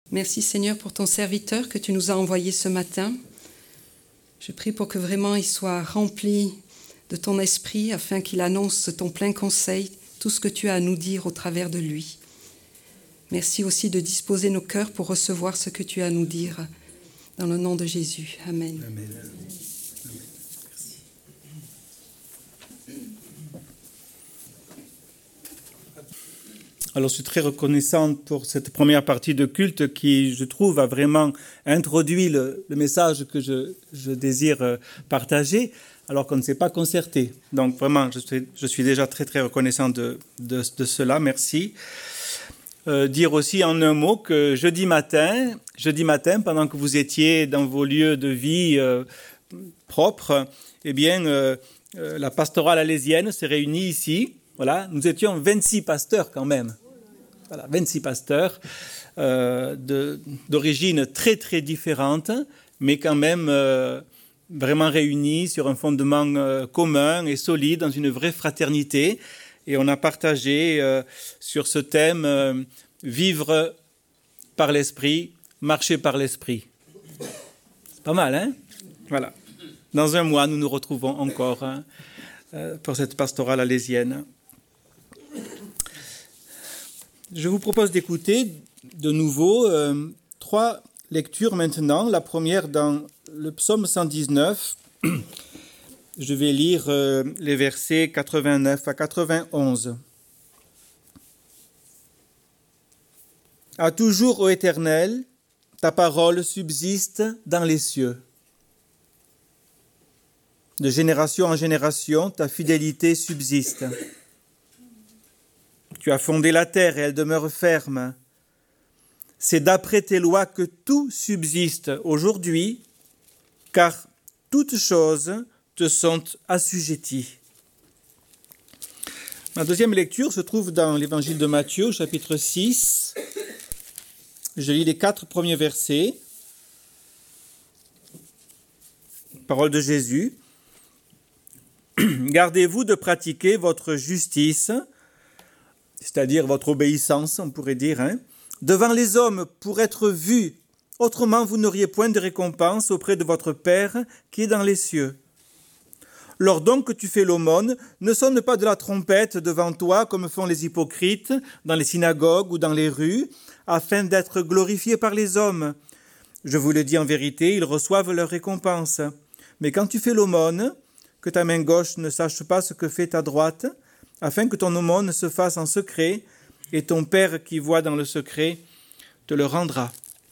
Merci Seigneur pour ton serviteur que tu nous as envoyé ce matin. Je prie pour que vraiment il soit rempli de ton esprit afin qu'il annonce ton plein conseil, tout ce que tu as à nous dire au travers de lui. Merci aussi de disposer nos cœurs pour recevoir ce que tu as à nous dire. Dans le nom de Jésus. Amen. Amen. Alors, je suis très reconnaissant pour cette première partie de culte qui, je trouve, a vraiment introduit le message que je désire partager, alors qu'on ne s'est pas concerté. Donc, vraiment, je suis déjà très, très reconnaissant de cela. Merci. Dire aussi en un mot que jeudi matin, pendant que vous étiez dans vos lieux de vie propres, eh bien, la pastorale alésienne s'est réunie ici. Voilà, nous étions 26 pasteurs quand même. Voilà, 26 pasteurs d'origine très, très différente, mais quand même vraiment réunis sur un fondement commun et solide, dans une vraie fraternité. Et on a partagé sur ce thème vivre par l'esprit, marcher par l'esprit. C'est pas mal, hein? Voilà. Dans un mois, nous nous retrouvons encore pour cette pastorale alésienne. Je vous propose d'écouter de nouveau 3 lectures maintenant. La première dans le psaume 119. Je vais lire les versets 89 à 91. À toujours, ô Éternel, ta parole subsiste dans les cieux. De génération en génération, ta fidélité subsiste. Tu as fondé la terre et elle demeure ferme. C'est d'après tes lois que tout subsiste aujourd'hui, car toutes choses te sont assujetties. Ma deuxième lecture se trouve dans l'évangile de Matthieu, chapitre 6. Je lis les 4 premiers versets. Parole de Jésus. Gardez-vous de pratiquer votre justice, c'est-à-dire votre obéissance, on pourrait dire, devant les hommes pour être vus. Autrement, vous n'auriez point de récompense auprès de votre Père qui est dans les cieux. Lors donc que tu fais l'aumône, ne sonne pas de la trompette devant toi comme font les hypocrites dans les synagogues ou dans les rues, afin d'être glorifiés par les hommes. Je vous le dis en vérité, ils reçoivent leur récompense. Mais quand tu fais l'aumône, que ta main gauche ne sache pas ce que fait ta droite, afin que ton aumône se fasse en secret, et ton Père qui voit dans le secret te le rendra.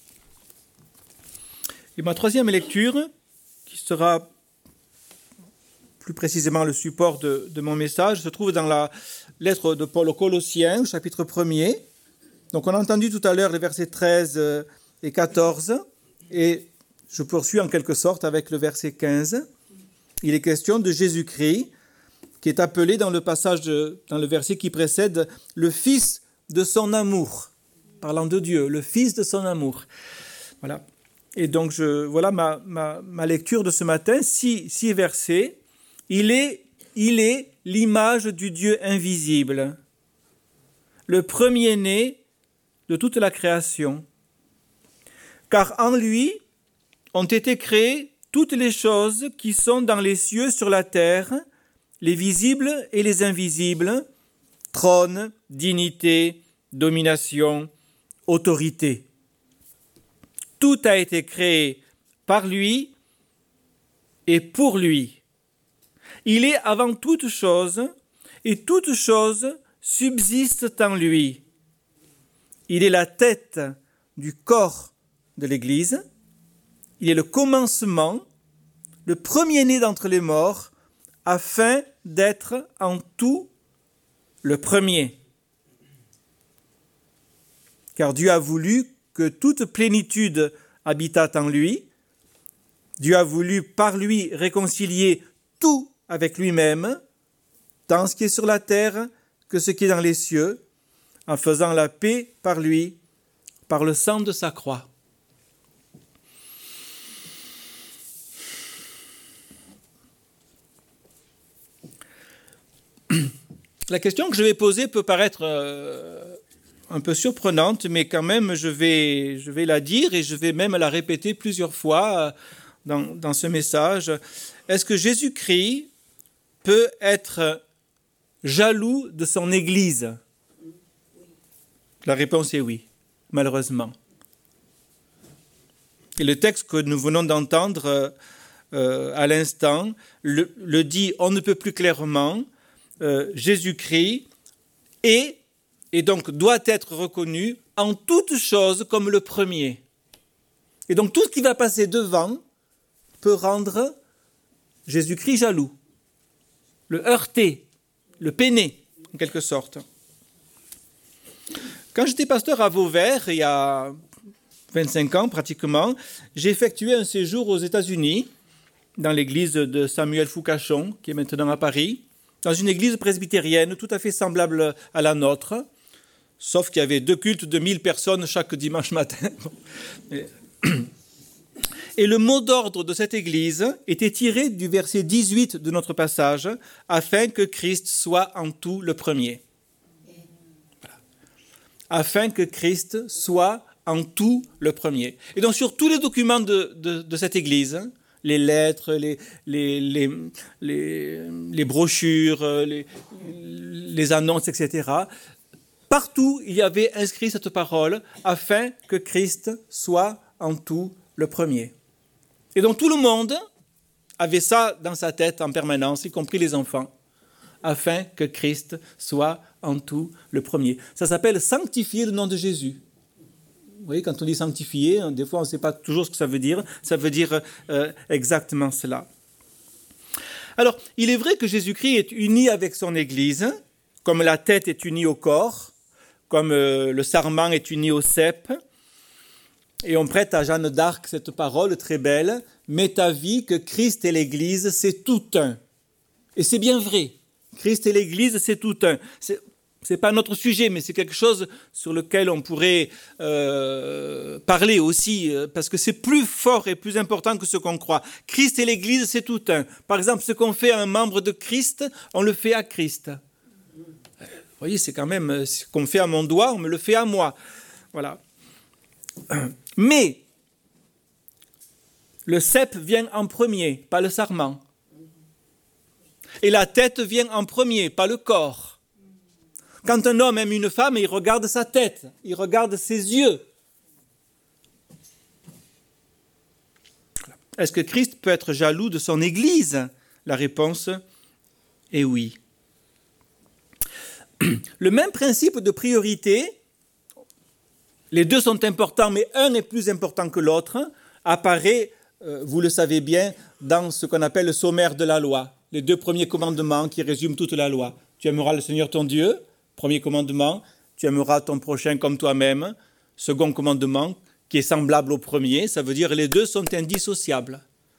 Et ma troisième lecture, qui sera plus précisément le support de mon message, se trouve dans la lettre de Paul aux Colossiens, chapitre 1er. Donc on a entendu tout à l'heure les versets 13 et 14, et je poursuis en quelque sorte avec le verset 15. Il est question de Jésus-Christ, qui est appelé dans le passage, dans le verset qui précède, le Fils de son amour. Parlant de Dieu, le Fils de son amour. Voilà. Et donc, voilà ma lecture de ce matin, 6 versets. Il est l'image du Dieu invisible, le premier-né de toute la création. Car en lui ont été créées toutes les choses qui sont dans les cieux sur la terre, les visibles et les invisibles, trône, dignité, domination, autorité. Tout a été créé par lui et pour lui. Il est avant toute chose, et toute chose subsiste en lui. Il est la tête du corps de l'Église. Il est le commencement, le premier-né d'entre les morts, afin d'être en tout le premier. Car Dieu a voulu que toute plénitude habitât en lui. Dieu a voulu par lui réconcilier tout avec lui-même, tant ce qui est sur la terre que ce qui est dans les cieux, en faisant la paix par lui, par le sang de sa croix. La question que je vais poser peut paraître un peu surprenante, mais quand même, je vais la dire et je vais même la répéter plusieurs fois dans ce message. Est-ce que Jésus-Christ peut être jaloux de son Église? La réponse est oui, malheureusement. Et le texte que nous venons d'entendre à l'instant le dit on ne peut plus clairement. Jésus-Christ est et donc doit être reconnu en toutes choses comme le premier. Et donc tout ce qui va passer devant peut rendre Jésus-Christ jaloux, le heurter, le peiner en quelque sorte. Quand j'étais pasteur à Vauvert, il y a 25 ans pratiquement, j'ai effectué un séjour aux États-Unis, dans l'église de Samuel Foucachon, qui est maintenant à Paris, dans une église presbytérienne tout à fait semblable à la nôtre, sauf qu'il y avait 2 cultes de 1000 personnes chaque dimanche matin. Et le mot d'ordre de cette église était tiré du verset 18 de notre passage, afin que Christ soit en tout le premier. Voilà. Afin que Christ soit en tout le premier. Et donc sur tous les documents de cette église, les lettres, les brochures, les annonces, etc., partout il y avait inscrit cette parole, afin que Christ soit en tout le premier. Et donc tout le monde avait ça dans sa tête en permanence, y compris les enfants, afin que Christ soit en tout le premier. Ça s'appelle sanctifier le nom de Jésus. Vous voyez, quand on dit sanctifier, des fois on ne sait pas toujours ce que ça veut dire. Ça veut dire exactement cela. Alors, il est vrai que Jésus-Christ est uni avec son Église, comme la tête est unie au corps, comme le sarment est uni au cep. Et on prête à Jeanne d'Arc cette parole très belle, « Mets ta vie que Christ et l'Église, c'est tout un ». Et c'est bien vrai. Christ et l'Église, c'est tout un. C'est pas notre sujet, mais c'est quelque chose sur lequel on pourrait parler aussi, parce que c'est plus fort et plus important que ce qu'on croit. Christ et l'Église, c'est tout un. Par exemple, ce qu'on fait à un membre de Christ, on le fait à Christ. Vous voyez, c'est quand même ce qu'on fait à mon doigt, on me le fait à moi. Voilà. Mais le cep vient en premier, pas le sarment. Et la tête vient en premier, pas le corps. Quand un homme aime une femme, il regarde sa tête, il regarde ses yeux. Est-ce que Christ peut être jaloux de son Église? La réponse est oui. Le même principe de priorité, les deux sont importants, mais un est plus important que l'autre, apparaît, vous le savez bien, dans ce qu'on appelle le sommaire de la loi. Les 2 premiers commandements qui résument toute la loi. Tu aimeras le Seigneur ton Dieu, premier commandement, tu aimeras ton prochain comme toi-même. Second commandement, qui est semblable au premier, ça veut dire les deux sont indissociables.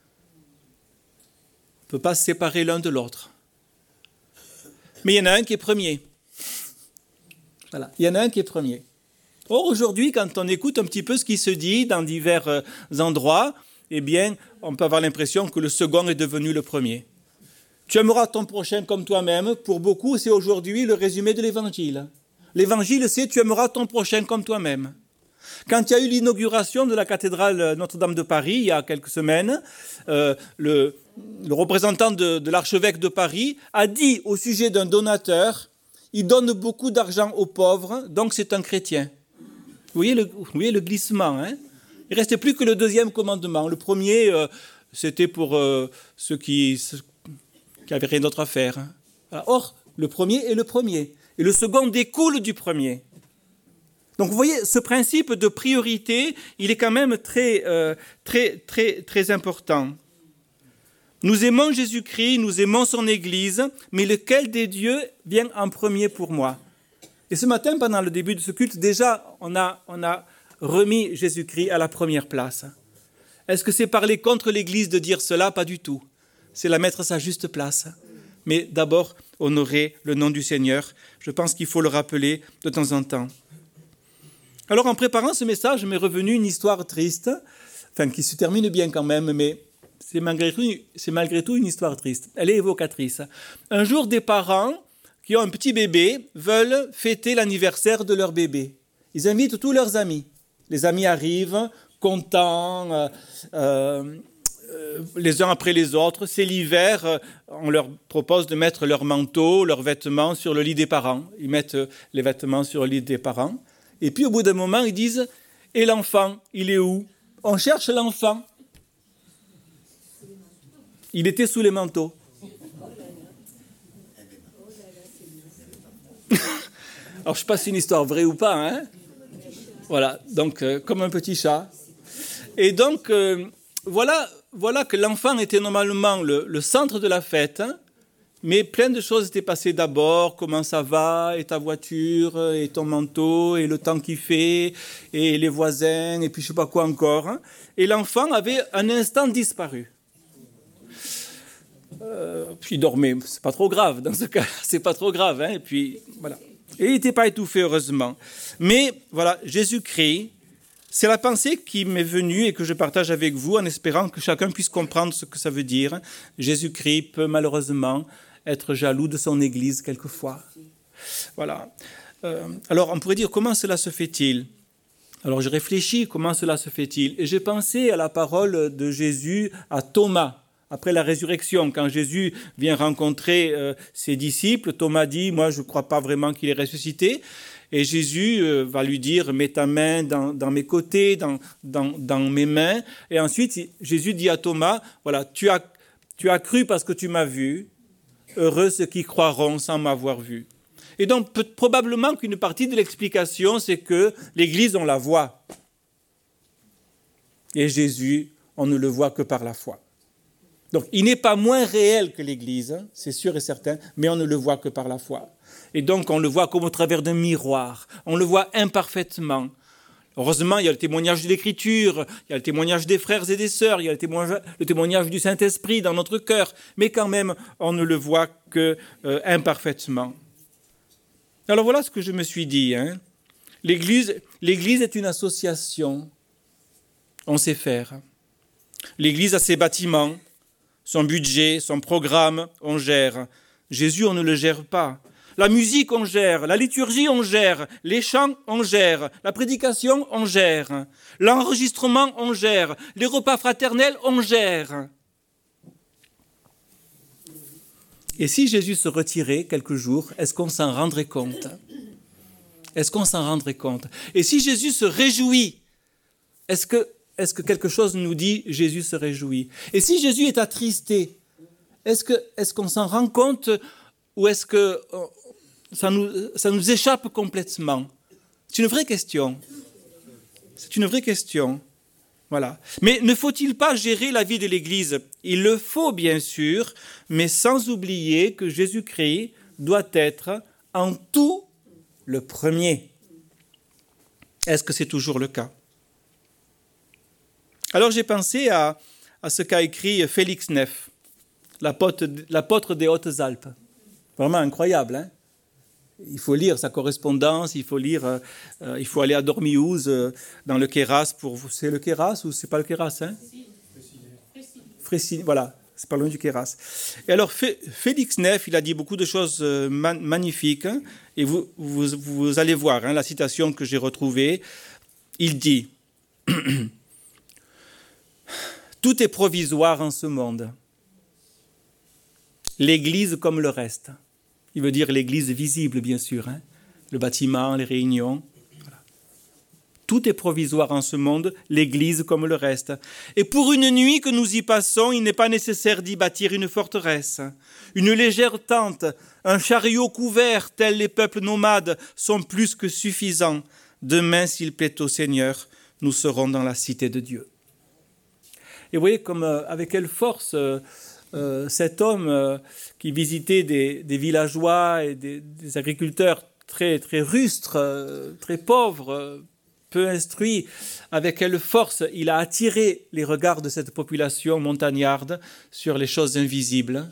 On ne peut pas se séparer l'un de l'autre. Mais il y en a un qui est premier. Voilà, il y en a un qui est premier. Or, aujourd'hui, quand on écoute un petit peu ce qui se dit dans divers endroits, eh bien, on peut avoir l'impression que le second est devenu le premier. Tu aimeras ton prochain comme toi-même. Pour beaucoup, c'est aujourd'hui le résumé de l'Évangile. L'Évangile, c'est tu aimeras ton prochain comme toi-même. Quand il y a eu l'inauguration de la cathédrale Notre-Dame de Paris, il y a quelques semaines, le représentant de l'archevêque de Paris a dit au sujet d'un donateur, il donne beaucoup d'argent aux pauvres, donc c'est un chrétien. Vous voyez le glissement, hein? Il ne restait plus que le 2e commandement. Le premier, c'était pour ceux qui n'avaient rien d'autre à faire. Or, le premier est le premier. Et le second découle du premier. Donc, vous voyez, ce principe de priorité, il est quand même très important. Nous aimons Jésus-Christ, nous aimons son Église, mais lequel des dieux vient en premier pour moi? Et ce matin, pendant le début de ce culte, déjà, on a remis Jésus-Christ à la première place. Est-ce que c'est parler contre l'Église de dire cela? Pas du tout. C'est la mettre à sa juste place. Mais d'abord, honorer le nom du Seigneur. Je pense qu'il faut le rappeler de temps en temps. Alors, en préparant ce message, m'est revenue une histoire triste, enfin, qui se termine bien quand même, mais c'est malgré tout une histoire triste. Elle est évocatrice. Un jour, des parents qui ont un petit bébé veulent fêter l'anniversaire de leur bébé. Ils invitent tous leurs amis. Les amis arrivent, contents, les uns après les autres. C'est l'hiver, on leur propose de mettre leurs manteaux, leurs vêtements sur le lit des parents. Ils mettent les vêtements sur le lit des parents. Et puis au bout d'un moment, ils disent « Et l'enfant, il est où ?» On cherche l'enfant. Il était sous les manteaux. Alors, je ne sais pas si c'est une histoire vraie ou pas, hein. Voilà, donc, comme un petit chat. Et donc, voilà que l'enfant était normalement le centre de la fête, hein, mais plein de choses étaient passées d'abord. Comment ça va, et ta voiture, et ton manteau, et le temps qu'il fait, et les voisins, et puis je ne sais pas quoi encore. Hein. Et l'enfant avait un instant disparu. Puis il dormait, c'est pas trop grave dans ce cas, c'est pas trop grave. Hein, et puis, voilà. Et il n'était pas étouffé, heureusement. Mais voilà, Jésus-Christ, c'est la pensée qui m'est venue et que je partage avec vous en espérant que chacun puisse comprendre ce que ça veut dire. Jésus-Christ peut malheureusement être jaloux de son Église quelquefois. Voilà. Alors, on pourrait dire, comment cela se fait-il ? Alors, je réfléchis, comment cela se fait-il ? Et j'ai pensé à la parole de Jésus à Thomas. Après la résurrection, quand Jésus vient rencontrer ses disciples, Thomas dit « Moi, je ne crois pas vraiment qu'il est ressuscité ». Et Jésus va lui dire « Mets ta main dans mes côtés, dans mes mains ». Et ensuite, Jésus dit à Thomas « Voilà, tu as cru parce que tu m'as vu. Heureux ceux qui croiront sans m'avoir vu ». Et donc, probablement qu'une partie de l'explication, c'est que l'Église, on la voit. Et Jésus, on ne le voit que par la foi. Donc, il n'est pas moins réel que l'Église, c'est sûr et certain, mais on ne le voit que par la foi. Et donc, on le voit comme au travers d'un miroir. On le voit imparfaitement. Heureusement, il y a le témoignage de l'Écriture, il y a le témoignage des frères et des sœurs, il y a le témoignage du Saint-Esprit dans notre cœur, mais quand même, on ne le voit que imparfaitement. Alors, voilà ce que je me suis dit. Hein. L'Église est une association. On sait faire. L'Église a ses bâtiments, son budget, son programme, on gère. Jésus, on ne le gère pas. La musique, on gère. La liturgie, on gère. Les chants, on gère. La prédication, on gère. L'enregistrement, on gère. Les repas fraternels, on gère. Et si Jésus se retirait quelques jours, est-ce qu'on s'en rendrait compte ? Est-ce qu'on s'en rendrait compte ? Et si Jésus se réjouit, est-ce que quelque chose nous dit Jésus se réjouit ? Et si Jésus est attristé, est-ce qu'on s'en rend compte ou est-ce que ça nous échappe complètement ? C'est une vraie question. C'est une vraie question. Voilà. Mais ne faut-il pas gérer la vie de l'Église ? Il le faut bien sûr, mais sans oublier que Jésus-Christ doit être en tout le premier. Est-ce que c'est toujours le cas ? Alors j'ai pensé à ce qu'a écrit Félix Neff, l'apôtre des Hautes-Alpes. Vraiment incroyable, hein ? Il faut lire sa correspondance, il faut aller à Dormiouz, dans le Queyras, c'est le Queyras ou c'est pas le Queyras, hein ? Frécine, voilà, c'est pas loin du Queyras. Et alors Félix Neff, il a dit beaucoup de choses magnifiques, hein, et vous allez voir, hein, la citation que j'ai retrouvée. Il dit « Tout est provisoire en ce monde. L'Église comme le reste. » Il veut dire l'Église visible, bien sûr, hein, le bâtiment, les réunions. Voilà. Tout est provisoire en ce monde, l'Église comme le reste. Et pour une nuit que nous y passons, il n'est pas nécessaire d'y bâtir une forteresse. Une légère tente, un chariot couvert, tels les peuples nomades, sont plus que suffisants. Demain, s'il plaît au Seigneur, nous serons dans la cité de Dieu. Et vous voyez comme avec quelle force cet homme qui visitait des villageois et des agriculteurs très, très rustres, très pauvres, peu instruits, avec quelle force il a attiré les regards de cette population montagnarde sur les choses invisibles.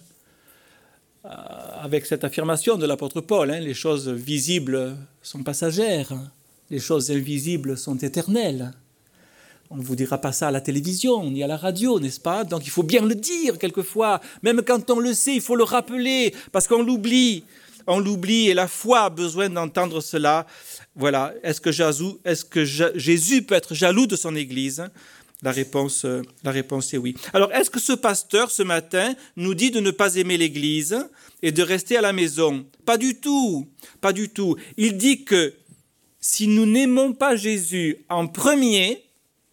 Avec cette affirmation de l'apôtre Paul, hein, les choses visibles sont passagères, les choses invisibles sont éternelles. On ne vous dira pas ça à la télévision, ni à la radio, n'est-ce pas ? Donc il faut bien le dire quelquefois. Même quand on le sait, il faut le rappeler, parce qu'on l'oublie. on l'oublie et la foi a besoin d'entendre cela. Voilà, est-ce que Jésus peut être jaloux de son Église ? La réponse est oui. Alors, est-ce que ce pasteur, ce matin, nous dit de ne pas aimer l'Église et de rester à la maison ? Pas du tout, pas du tout. Il dit que si nous n'aimons pas Jésus en premier,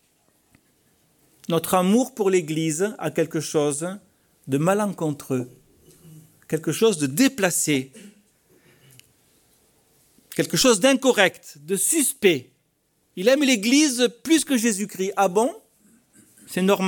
notre amour pour l'Église a quelque chose de malencontreux, quelque chose de déplacé, quelque chose d'incorrect, de suspect. Il aime l'Église plus que Jésus-Christ. Ah bon ? C'est normal ?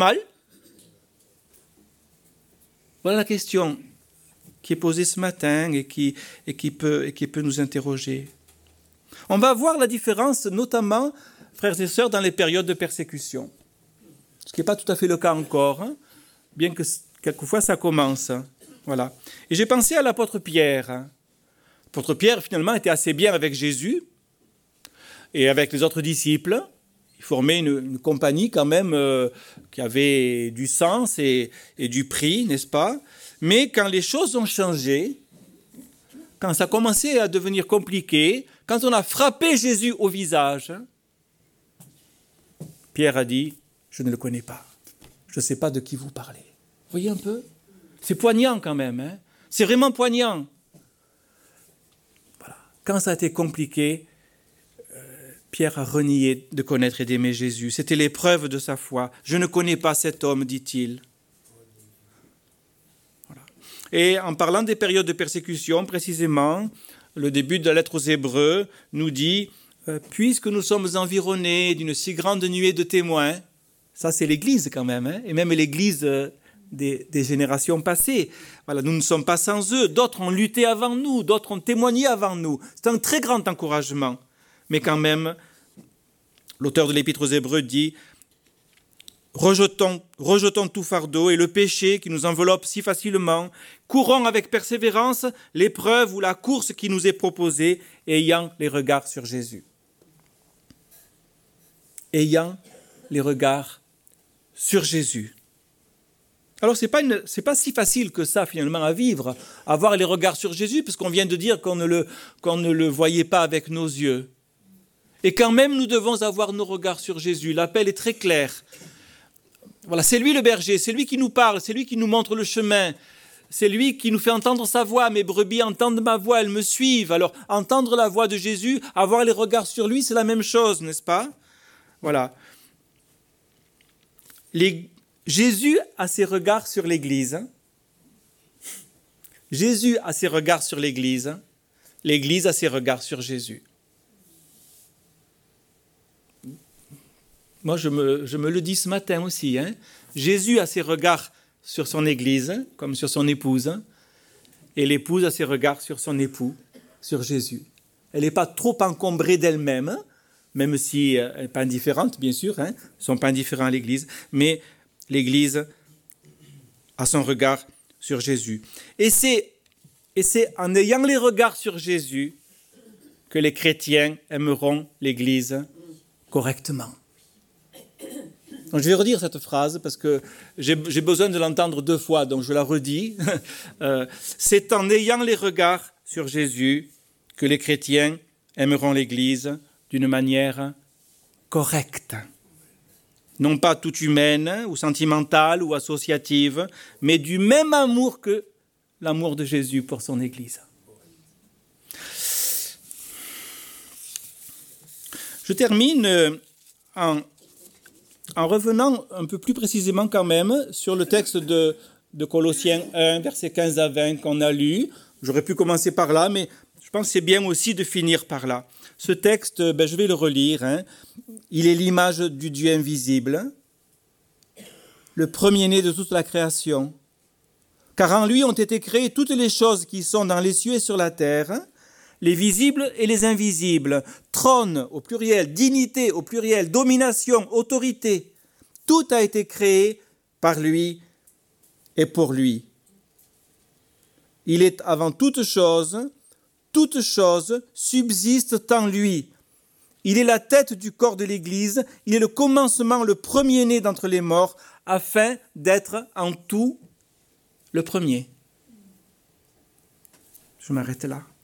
Voilà la question qui est posée ce matin et qui peut nous interroger. On va voir la différence, notamment, frères et sœurs, dans les périodes de persécution. Ce qui n'est pas tout à fait le cas encore, hein, bien que quelquefois ça commence. Voilà. Et j'ai pensé à l'apôtre Pierre. L'apôtre Pierre, finalement, était assez bien avec Jésus et avec les autres disciples. Il formait une compagnie quand même qui avait du sens et du prix, n'est-ce pas ? Mais quand les choses ont changé, quand ça a commencé à devenir compliqué, quand on a frappé Jésus au visage, Pierre a dit « Je ne le connais pas. Je ne sais pas de qui vous parlez. » Vous voyez un peu ? C'est poignant quand même. Hein ? C'est vraiment poignant. Voilà. Quand ça a été compliqué, Pierre a renié de connaître et d'aimer Jésus. C'était l'épreuve de sa foi. « Je ne connais pas cet homme, dit-il. » Voilà. Et en parlant des périodes de persécution, précisément, le début de la lettre aux Hébreux nous dit « Puisque nous sommes environnés d'une si grande nuée de témoins », ça c'est l'Église quand même, hein, et même l'Église des générations passées. Voilà, nous ne sommes pas sans eux. D'autres ont lutté avant nous, d'autres ont témoigné avant nous. C'est un très grand encouragement. Mais quand même, l'auteur de l'Épître aux Hébreux dit « Rejetons tout fardeau et le péché qui nous enveloppe si facilement. Courons avec persévérance l'épreuve ou la course qui nous est proposée, ayant les regards sur Jésus. » Ayant les regards sur Jésus. Alors, c'est pas si facile que ça, finalement, à vivre, avoir les regards sur Jésus, parce qu'on vient de dire qu'on ne le voyait pas avec nos yeux. Et quand même, nous devons avoir nos regards sur Jésus. L'appel est très clair. Voilà, c'est lui le berger, c'est lui qui nous parle, c'est lui qui nous montre le chemin, c'est lui qui nous fait entendre sa voix. Mes brebis entendent ma voix, elles me suivent. Alors, entendre la voix de Jésus, avoir les regards sur lui, c'est la même chose, n'est-ce pas ? Voilà. Jésus a ses regards sur l'Église. Jésus a ses regards sur l'Église. L'Église a ses regards sur Jésus. Moi, je me le dis ce matin aussi. Hein. Jésus a ses regards sur son Église, comme sur son épouse. Et l'épouse a ses regards sur son époux, sur Jésus. Elle n'est pas trop encombrée d'elle-même, même si elle n'est pas indifférente, bien sûr. Hein. Ils ne sont pas indifférents à l'Église. Mais l'Église a son regard sur Jésus. Et c'est en ayant les regards sur Jésus que les chrétiens aimeront l'Église correctement. Donc, je vais redire cette phrase parce que j'ai besoin de l'entendre 2 fois, donc je la redis. C'est en ayant les regards sur Jésus que les chrétiens aimeront l'Église d'une manière correcte. Non pas toute humaine ou sentimentale ou associative, mais du même amour que l'amour de Jésus pour son Église. Je termine en revenant un peu plus précisément quand même sur le texte de Colossiens 1, versets 15 à 20 qu'on a lu. J'aurais pu commencer par là, mais je pense que c'est bien aussi de finir par là. Ce texte, je vais le relire. Hein. Il est l'image du Dieu invisible, le premier-né de toute la création. Car en lui ont été créées toutes les choses qui sont dans les cieux et sur la terre, les visibles et les invisibles, trône au pluriel, dignité au pluriel, domination, autorité. Tout a été créé par lui et pour lui. Il est avant toute chose subsistent en lui. Il est la tête du corps de l'Église, il est le commencement, le premier-né d'entre les morts, afin d'être en tout le premier. Je m'arrête là.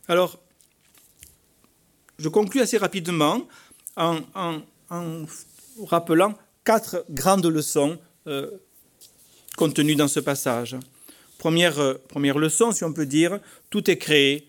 Alors, je conclus assez rapidement en rappelant 4 grandes leçons contenues dans ce passage. Première leçon, si on peut dire, tout est créé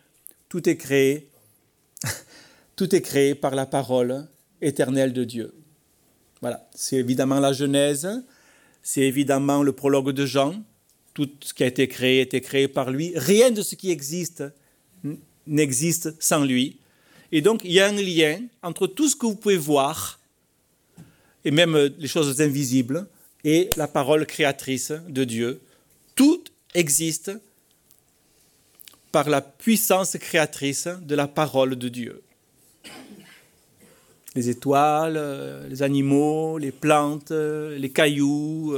par la parole éternelle de Dieu. Voilà, c'est évidemment la Genèse, c'est évidemment le prologue de Jean. Tout ce qui a été créé par lui. Rien de ce qui existe n'existe sans lui. Et donc, il y a un lien entre tout ce que vous pouvez voir, et même les choses invisibles, et la parole créatrice de Dieu. Tout existe par la puissance créatrice de la parole de Dieu. Les étoiles, les animaux, les plantes, les cailloux,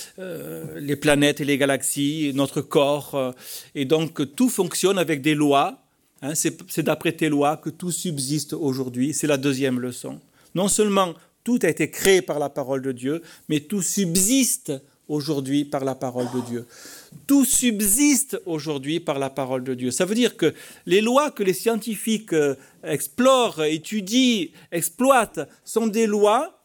les planètes et les galaxies, notre corps. Et donc, tout fonctionne avec des lois. C'est d'après tes lois que tout subsiste aujourd'hui. C'est la deuxième leçon. Non seulement tout a été créé par la parole de Dieu, mais tout subsiste aujourd'hui par la parole de Dieu. Tout subsiste aujourd'hui par la parole de Dieu. Ça veut dire que les lois que les scientifiques explorent, étudient, exploitent, sont des lois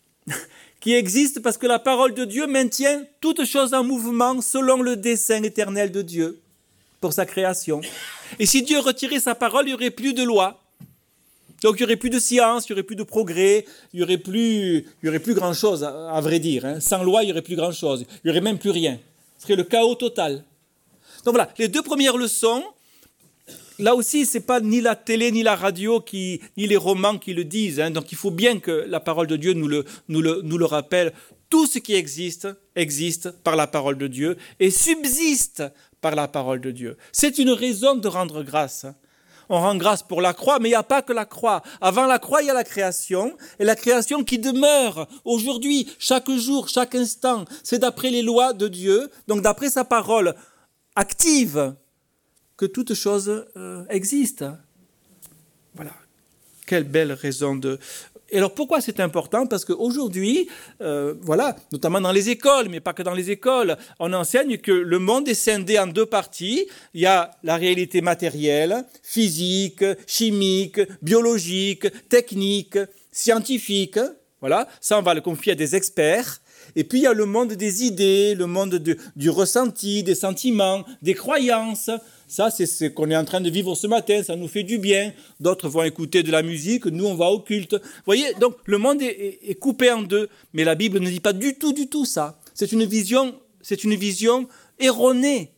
qui existent parce que la parole de Dieu maintient toutes choses en mouvement selon le dessein éternel de Dieu pour sa création. Et si Dieu retirait sa parole, il n'y aurait plus de lois. Donc il n'y aurait plus de science, il n'y aurait plus de progrès, il n'y aurait plus grand-chose, à vrai dire. Sans loi, il n'y aurait plus grand-chose. Il n'y aurait même plus rien. Ce serait le chaos total. Donc voilà, les 2 premières leçons, là aussi, ce n'est pas ni la télé, ni la radio, ni les romans qui le disent. Donc il faut bien que la parole de Dieu nous le rappelle. Tout ce qui existe par la parole de Dieu et subsiste par la parole de Dieu. C'est une raison de rendre grâce. On rend grâce pour la croix, mais il n'y a pas que la croix. Avant la croix, il y a la création, et la création qui demeure aujourd'hui, chaque jour, chaque instant. C'est d'après les lois de Dieu, donc d'après sa parole active, que toute chose existe. Voilà. Quelle belle raison de... Et alors pourquoi c'est important ? Parce qu'aujourd'hui, notamment dans les écoles, mais pas que dans les écoles, on enseigne que le monde est scindé en 2 parties. Il y a la réalité matérielle, physique, chimique, biologique, technique, scientifique. Voilà, ça on va le confier à des experts. Et puis il y a le monde des idées, le monde du ressenti, des sentiments, des croyances. Ça, c'est ce qu'on est en train de vivre ce matin, ça nous fait du bien. D'autres vont écouter de la musique, nous, on va au culte. Vous voyez, donc le monde est coupé en 2. Mais la Bible ne dit pas du tout ça. C'est une vision erronée.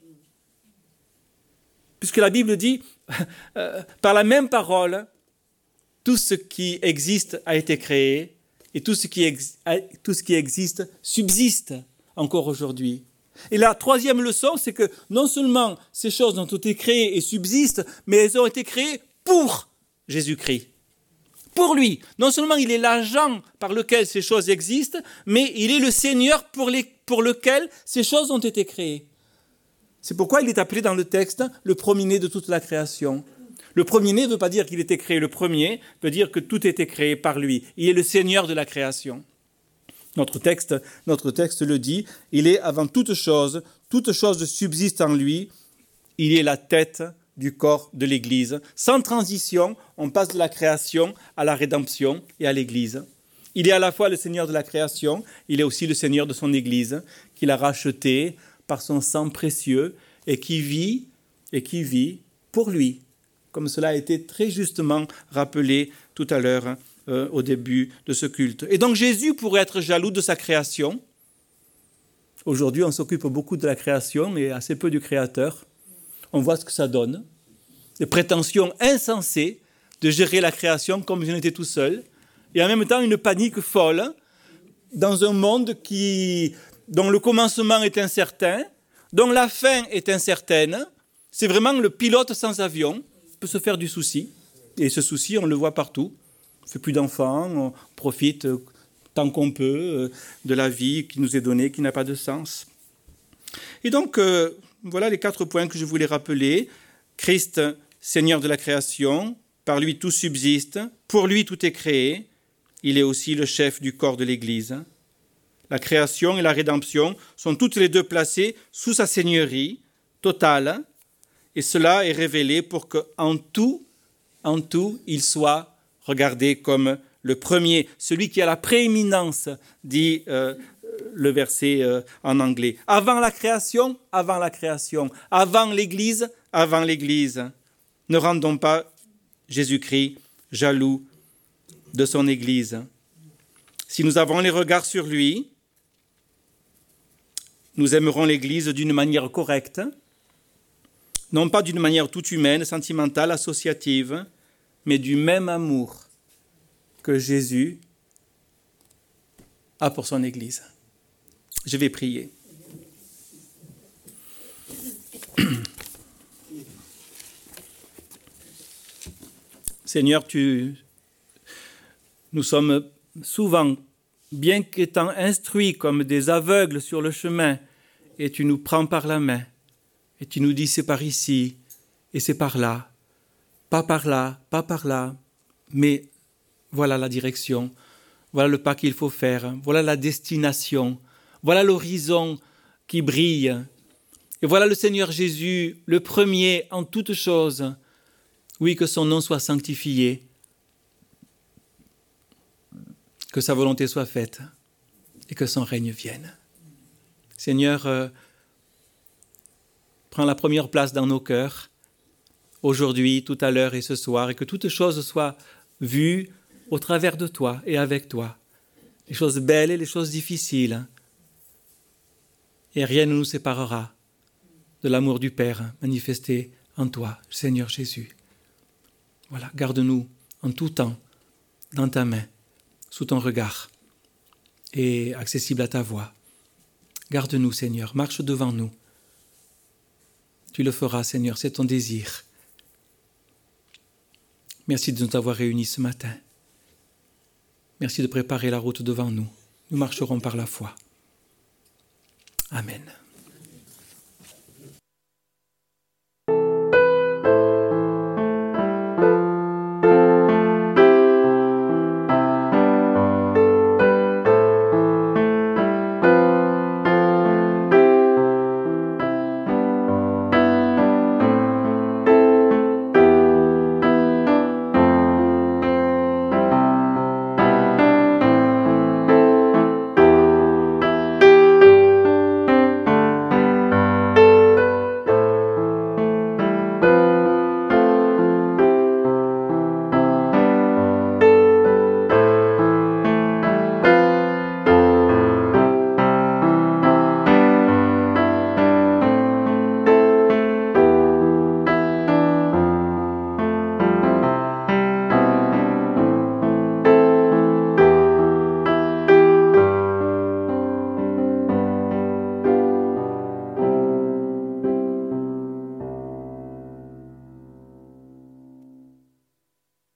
Puisque la Bible dit, par la même parole, tout ce qui existe a été créé, et tout ce qui existe subsiste encore aujourd'hui. Et la 3e leçon, c'est que non seulement ces choses ont été créées et subsistent, mais elles ont été créées pour Jésus-Christ. Pour lui. Non seulement il est l'agent par lequel ces choses existent, mais il est le Seigneur pour lequel ces choses ont été créées. C'est pourquoi il est appelé dans le texte le premier-né de toute la création. Le premier-né ne veut pas dire qu'il était créé le premier, veut dire que tout était créé par lui. Il est le Seigneur de la création. Notre texte le dit, il est avant toute chose subsiste en lui, il est la tête du corps de l'Église. Sans transition, on passe de la création à la rédemption et à l'Église. Il est à la fois le Seigneur de la création, il est aussi le Seigneur de son Église, qu'il a racheté par son sang précieux et qui vit pour lui, comme cela a été très justement rappelé tout à l'heure au début de ce culte. Et donc Jésus pourrait être jaloux de sa création. Aujourd'hui, on s'occupe beaucoup de la création et assez peu du Créateur. On voit ce que ça donne. Des prétentions insensées de gérer la création comme si on était tout seul. Et en même temps, une panique folle dans un monde dont le commencement est incertain, dont la fin est incertaine. C'est vraiment le pilote sans avion peut se faire du souci. Et ce souci, on le voit partout. On ne fait plus d'enfants, on profite tant qu'on peut de la vie qui nous est donnée, qui n'a pas de sens. Et donc, voilà les 4 points que je voulais rappeler. Christ, Seigneur de la création, par lui tout subsiste, pour lui tout est créé. Il est aussi le chef du corps de l'Église. La création et la rédemption sont toutes les 2 placées sous sa seigneurie totale. et cela est révélé pour qu'en tout, il soit regardé comme le premier, celui qui a la prééminence, dit le verset en anglais. Avant la création, avant l'Église, ne rendons pas Jésus-Christ jaloux de son Église. Si nous avons les regards sur lui, nous aimerons l'Église d'une manière correcte, non pas d'une manière toute humaine, sentimentale, associative, mais du même amour que Jésus a pour son Église. Je vais prier. Seigneur, nous sommes souvent, bien qu'étant instruits comme des aveugles sur le chemin, et tu nous prends par la main, et tu nous dis c'est par ici, et c'est par là, pas par là, mais voilà la direction, voilà le pas qu'il faut faire, voilà la destination, voilà l'horizon qui brille, et voilà le Seigneur Jésus, le premier en toutes choses. Oui, que son nom soit sanctifié, que sa volonté soit faite et que son règne vienne. Seigneur, prends la première place dans nos cœurs, aujourd'hui, tout à l'heure et ce soir, et que toutes choses soient vues au travers de toi et avec toi, les choses belles et les choses difficiles, et rien ne nous séparera de l'amour du Père manifesté en toi, Seigneur Jésus. Voilà, garde-nous en tout temps dans ta main, sous ton regard et accessible à ta voix. Garde-nous, Seigneur, marche devant nous. Tu le feras, Seigneur, c'est ton désir. Merci de nous avoir réunis ce matin. Merci de préparer la route devant nous. Nous marcherons par la foi. Amen.